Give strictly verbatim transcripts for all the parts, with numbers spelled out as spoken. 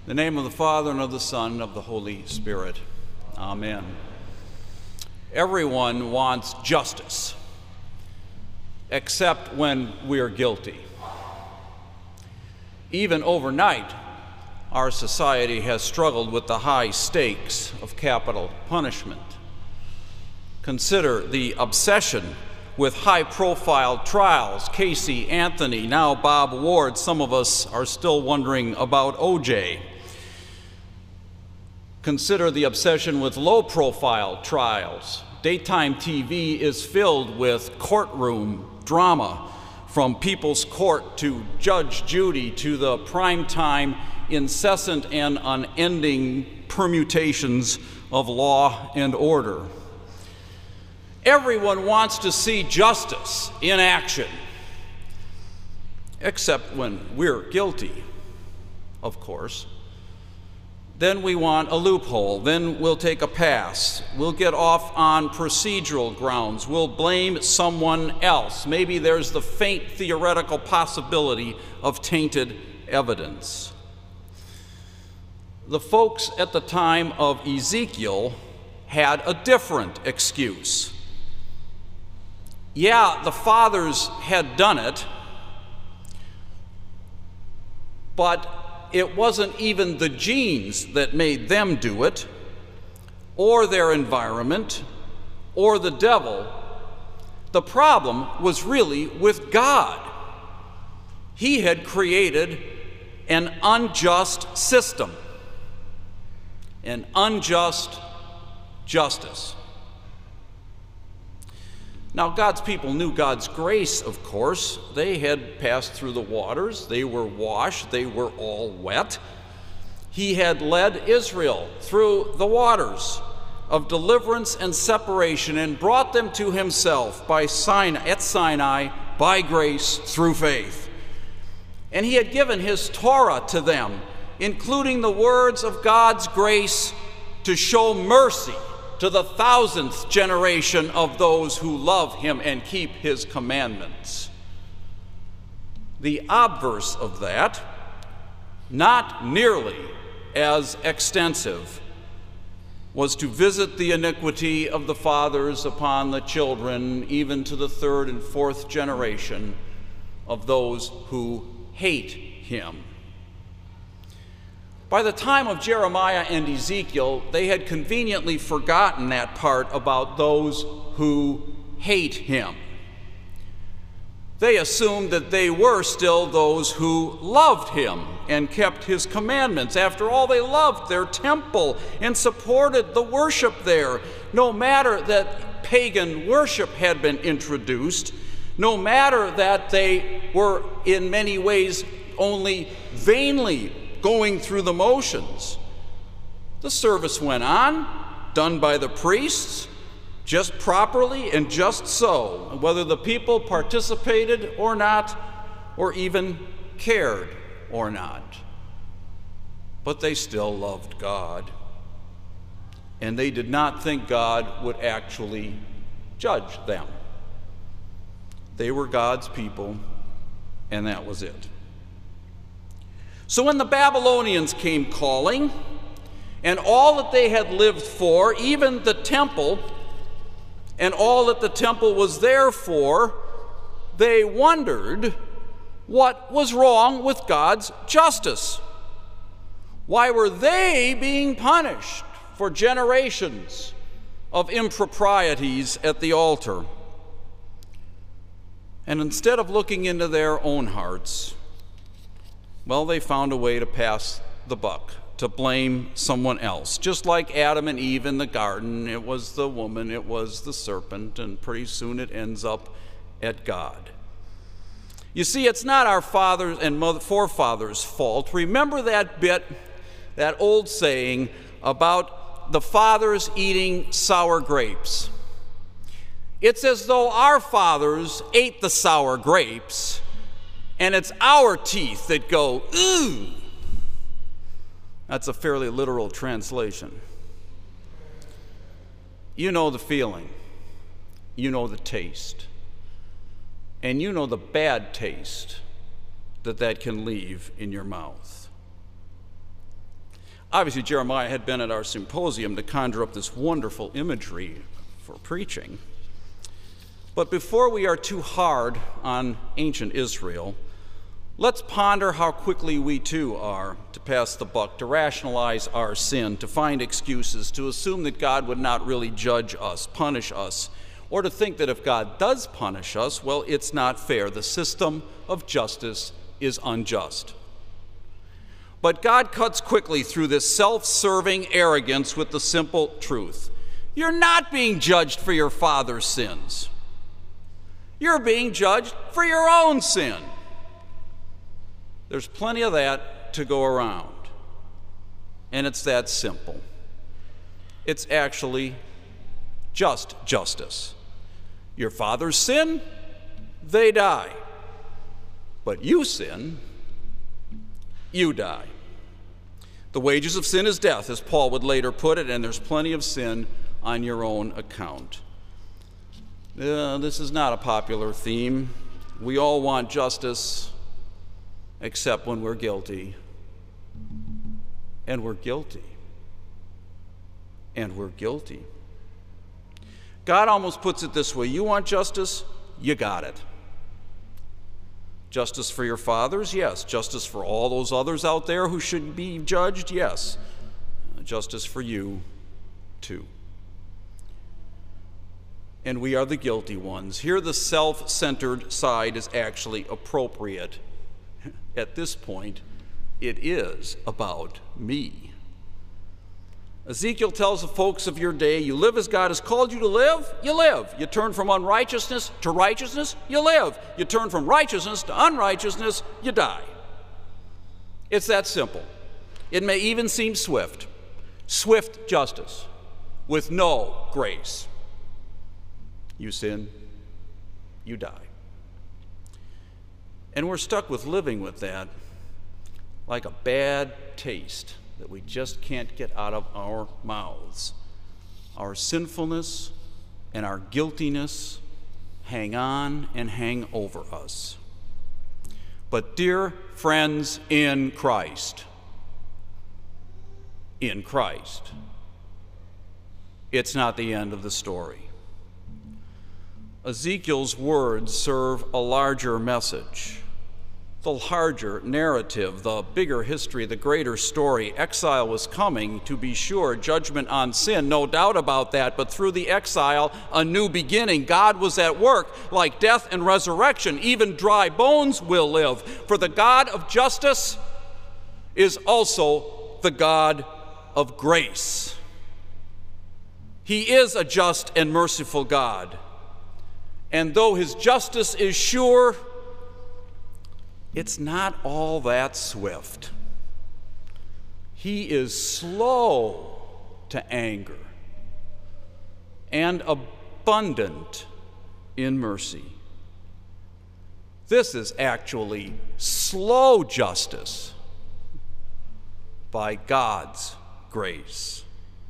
In the name of the Father, and of the Son, and of the Holy Spirit. Amen. Everyone wants justice, except when we are guilty. Even overnight, our society has struggled with the high stakes of capital punishment. Consider the obsession with high-profile trials. Casey Anthony, now Bob Ward. Some of us are still wondering about O J. Consider the obsession with low-profile trials. Daytime T V is filled with courtroom drama, from People's Court to Judge Judy to the primetime, incessant and unending permutations of law and order. Everyone wants to see justice in action, except when we're guilty, of course. Then we want a loophole. Then we'll take a pass. We'll get off on procedural grounds. We'll blame someone else. Maybe there's the faint theoretical possibility of tainted evidence. The folks at the time of Ezekiel had a different excuse. Yeah, the fathers had done it, but it wasn't even the genes that made them do it, or their environment, or the devil. The problem was really with God. He had created an unjust system, an unjust justice. Now, God's people knew God's grace, of course. They had passed through the waters. They were washed. They were all wet. He had led Israel through the waters of deliverance and separation and brought them to himself by Sinai, at Sinai by grace through faith. And he had given his Torah to them, including the words of God's grace to show mercy to the thousandth generation of those who love him and keep his commandments. The obverse of that, not nearly as extensive, was to visit the iniquity of the fathers upon the children, even to the third and fourth generation of those who hate him. By the time of Jeremiah and Ezekiel, they had conveniently forgotten that part about those who hate him. They assumed that they were still those who loved him and kept his commandments. After all, they loved their temple and supported the worship there. No matter that pagan worship had been introduced, no matter that they were in many ways only vainly going through the motions. The service went on, done by the priests, just properly and just so, whether the people participated or not, or even cared or not. But they still loved God, and they did not think God would actually judge them. They were God's people, and that was it. So when the Babylonians came calling, and all that they had lived for, even the temple, and all that the temple was there for, they wondered what was wrong with God's justice. Why were they being punished for generations of improprieties at the altar? And instead of looking into their own hearts, well, they found a way to pass the buck, to blame someone else. Just like Adam and Eve in the garden, it was the woman, it was the serpent, and pretty soon it ends up at God. You see, it's not our fathers and mother, forefathers' fault. Remember that bit, that old saying about the fathers eating sour grapes. It's as though our fathers ate the sour grapes, and it's our teeth that go, ooh. That's a fairly literal translation. You know the feeling. You know the taste. And you know the bad taste that that can leave in your mouth. Obviously, Jeremiah had been at our symposium to conjure up this wonderful imagery for preaching. But before we are too hard on ancient Israel, let's ponder how quickly we too are to pass the buck, to rationalize our sin, to find excuses, to assume that God would not really judge us, punish us, or to think that if God does punish us, well, it's not fair. The system of justice is unjust. But God cuts quickly through this self-serving arrogance with the simple truth. You're not being judged for your father's sins. You're being judged for your own sin. There's plenty of that to go around. And it's that simple. It's actually just justice. Your fathers sin, they die. But you sin, you die. The wages of sin is death, as Paul would later put it, and there's plenty of sin on your own account. Uh, this is not a popular theme. We all want justice, except when we're guilty. And we're guilty. And we're guilty. God almost puts it this way: you want justice? You got it. Justice for your fathers? Yes. Justice for all those others out there who should be judged? Yes. Justice for you, too. And we are the guilty ones. Here the self-centered side is actually appropriate. At this point, it is about me. Ezekiel tells the folks of your day, you live as God has called you to live, you live. You turn from unrighteousness to righteousness, you live. You turn from righteousness to unrighteousness, you die. It's that simple. It may even seem swift. Swift justice with no grace. You sin, you die. And we're stuck with living with that like a bad taste that we just can't get out of our mouths. Our sinfulness and our guiltiness hang on and hang over us. But dear friends in Christ, in Christ, it's not the end of the story. Ezekiel's words serve a larger message. The larger narrative, the bigger history, the greater story. Exile was coming, to be sure, judgment on sin, no doubt about that, but through the exile, a new beginning. God was at work, like death and resurrection. Even dry bones will live. For the God of justice is also the God of grace. He is a just and merciful God. And though his justice is sure, it's not all that swift. He is slow to anger and abundant in mercy. This is actually slow justice by God's grace.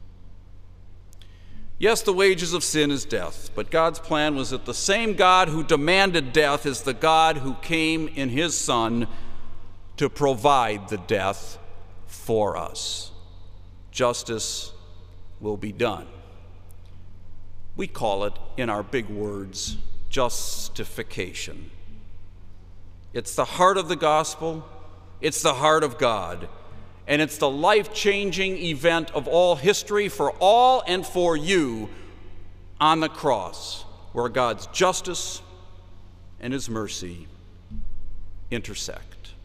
Yes, the wages of sin is death, but God's plan was that the same God who demanded death is the God who came in his Son to provide the death for us. Justice will be done. We call it, in our big words, justification. It's the heart of the gospel. It's the heart of God. And it's the life-changing event of all history for all and for you on the cross, where God's justice and his mercy intersect.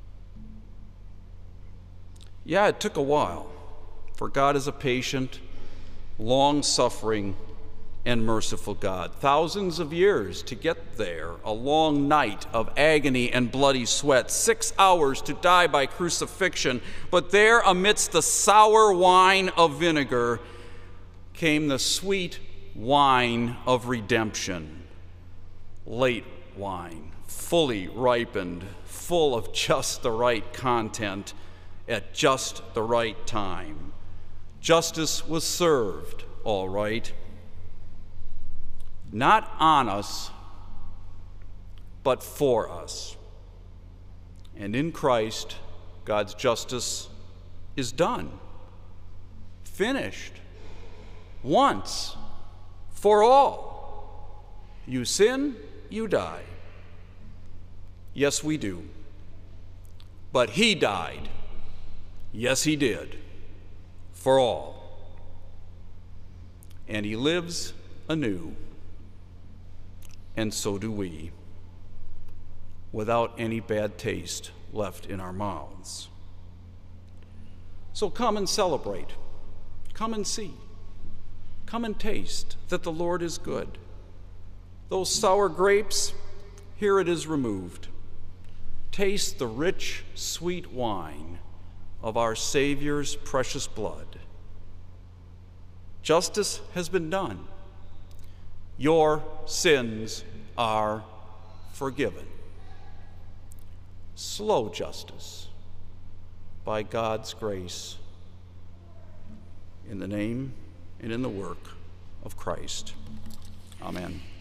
Yeah, it took a while, for God is a patient, long-suffering, and merciful God. Thousands of years to get there, a long night of agony and bloody sweat, six hours to die by crucifixion. But there, amidst the sour wine of vinegar, came the sweet wine of redemption. Late wine, fully ripened, full of just the right content at just the right time. Justice was served, all right. Not on us, but for us. And in Christ, God's justice is done. finished. Once for all. You sin, you die. Yes, we do. But he died. Yes, he did. For all. And he lives anew. And so do we, without any bad taste left in our mouths. So come and celebrate. Come and see. Come and taste that the Lord is good. Those sour grapes, here it is removed. Taste the rich, sweet wine of our Savior's precious blood. Justice has been done. Your sins are forgiven. Slow justice by God's grace, in the name and in the work of Christ. Amen.